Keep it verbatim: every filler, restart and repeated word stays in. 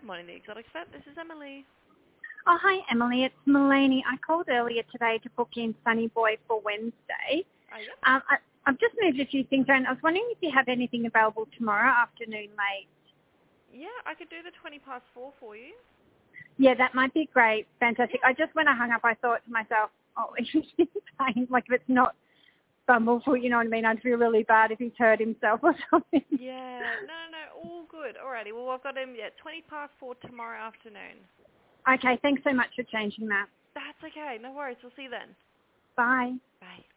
morning, the Exotic Vet. This is Emily. Oh, hi, Emily. It's Melanie. I called earlier today to book in Sunny Boy for Wednesday. Oh, yep. Um, I, I've just moved a few things around. I was wondering if you have anything available tomorrow afternoon late. Yeah, I could do the twenty past four for you. Yeah, that might be great. Fantastic. Yeah. I just, when I hung up, I thought to myself, oh, he's saying, like, if it's not Bumblefoot, you know what I mean? I'd feel really bad if he's hurt himself or something. Yeah, no, no, no, all good. Alrighty, well, I've got him, yeah, twenty past four tomorrow afternoon. Okay, thanks so much for changing that. That's okay, no worries. We'll see you then. Bye. Bye.